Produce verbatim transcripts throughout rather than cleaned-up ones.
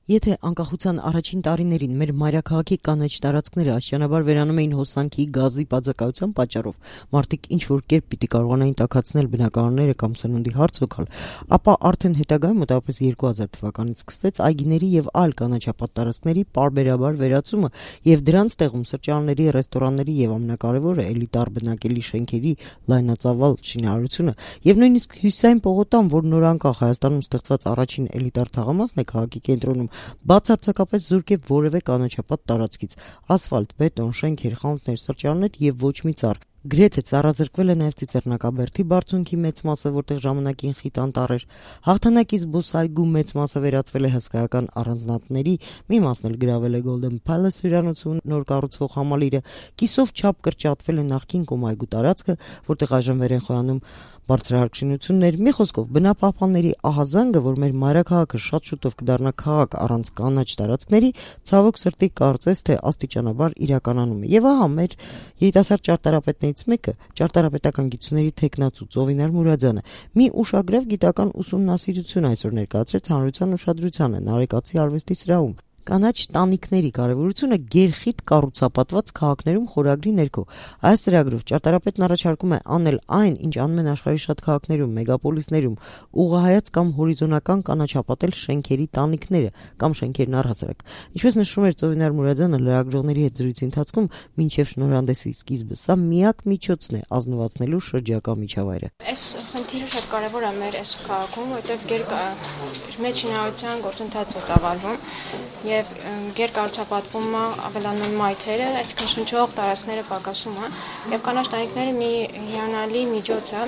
Եթե անկախության առաջին տարիներին մեր մայրաքաղաքի կանաչ տարածքները աստիճանաբար վերանում էին հոսանքի, գազի բացակայության պատճառով, մարդիկ ինչ-որ կերպ պիտի կարողանային տաքացնել բնակարանները կամ սննդի հարց հոգալ, ապա արդեն հետագայում մոտավորապես երկու հազար թվականից սկսվեց այգիների եւ այլ կանաչապատ տարածքների պարբերաբար վերացումը եւ դրանց տեղում սրճարանների, ռեստորանների եւ ամենակարևորը էլիտար բնակելի շենքերի լայնածավալ շինարարությունը եւ նույնիսկ Հյուսիսային պողոտան, որ նորանկախ Հայաստանում ստեղծված առաջին էլիտար թաղամասն է քաղաքի կենտրոնում, բացարձակապես զուրկ է որևէ կանաչապատ տարածքից, ասֆալտ, բետոն, շենքեր, խանութներ, սրճարաններ եւ ոչ մի ծառ։ Գրեթե ծառազրկվել է նաև Ծիծեռնակաբերդի բարձունքի մեծ մասը, որտեղ ժամանակին խիտ անտառ էր։ Հաղթանակի զբոսայգու մեծ մասը վերածվել է հսկայական առանձնատների, մի մասն էլ գրավել է Golden Palace հյուրանոցում նոր կառուցվող համալիրը, կիսով չափ կրճատվել է նախկին Կոմայգու տարածքը, որտեղ այժմ վեր են խոյանում բարձրահարկ շինություններ, մի խոսքով բնապահպանների ահազանգը, որ մեր մայրաքաղաքը շատ շուտով կդառնա քաղաք առանց կանաչ տարածքների, ցավոք սրտի կարծես թե աստիճանաբար իրականանում է։ Եվ ահա մեր երիտասարդ ճարտարապետներից մեկը, ճարտարապետական գիտությունների թեկնածու Ծովինար Մուրադյանը, մի ուշագրավ գիտական ուսումնասիրություն այսօր ներկայացրեց հանրության ուշադրությանը Նարեկացի արվեստի սրահում։ Կանաչ տանիքների կարևորությունը գերխիտ կառուցապատված քաղաքներում խորագրի ներքո։ Այս ծրագրով ճարտարապետն առաջարկում է անել այն, ինչ անում են աշխարհի շատ քաղաքներում, մեգապոլիսներում, ուղղահայաց կամ հորիզոնական կանաչապատել շենքերի տանիքները կամ շենքերն առհասարակ։ Ինչպես նշում էր Ծովինար Մուրադյանը լրագրողների հետ զրույցի ընթացքում, մինչև շնորհանդեսի սկիզբը, սա միակ միջոցն է ազնվացնելու շրջակա միջավայրը։ Այս խնդիրը շատ կարևոր է մեր այս քաղաքում, որտեղ գեր մեր շինարարության գործընթացը ծավալվում եւ գերկառուցապատվում ավելանում մայթերը, այսինքն շնչող տարածքները պակասում է եւ կանաչ տանիքները մի հիանալի միջոց է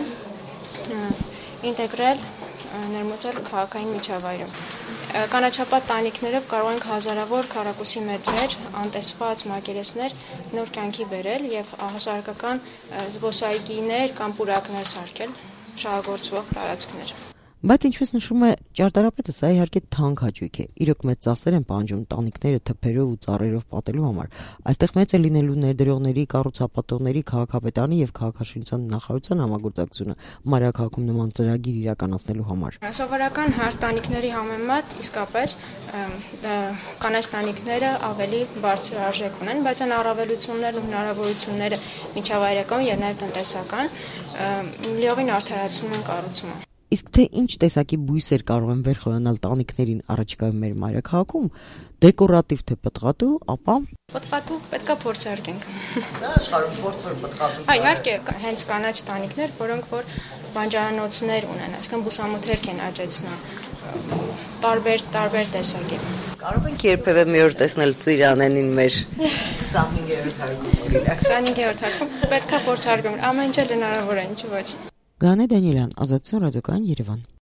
ինտեգրել ներմուծել քաղաքային միջավայրում։ Կանաչապատ տանիքներով կարող ենք հազարավոր քառակուսի մետրեր անտեսված մակերեսներ նոր կյանքի բերել եւ հասարակական զբոսայգիներ կամ պուրակներ սարքել շահագործվող տարածքներ։ Բայց ինչպես նշում է ճարտարապետը, սա իհարկե թանկ հաճույք է։ Իրոք մեծ ծախսեր են պահանջում տանիքները թփերով ու ծառերով պատելու համար։ Այստեղ մեծ է լինելու ներդրողների, կառուցապատողների, քաղաքապետարանի եւ քաղաքաշինության նախարարության համագործակցությունը մայրաքաղաքում նման ծրագիր իրականացնելու համար։ Սովորական հարթ տանիքների համեմատ իսկապես կանաչ տանիքները ավելի բարձր արժեք ունեն, բայց այն առավելություններն ու հնարավորությունները միջավայրական եւ նաեւ տնտեսական լիովին արդարացնում են կառուցումը։ Իսկ թե ինչ տեսակի բույսեր կարող են վեր խոյանալ տանիքներին առաջիկայում մեր մայրաքաղաքում, դեկորատիվ թե պտղատու, ապա պտղատու պետքա փորձարկենք։ Դա աշխարհում փորձոր պտղատու։ Այո, իհարկե, հենց կանաչ տանիքներ, որոնք որ բանջարանոցներ ունեն, այսինքն բուսամութերք են աճեցնում, տարբեր տարբեր տեսակի։ Կարող ենք երբևէ մի օր տեսնել Ծիրանենին մեր քսանհինգերորդ հարկում օրինակ։ քսանհինգերորդ հարկում պետքա փորձարկենք, ամեն ինչ էլ հնարավոր է, ինչի՞ ոչ։ Գանե Դանիելյան, Ազատություն ռադիոկայան, Երևան։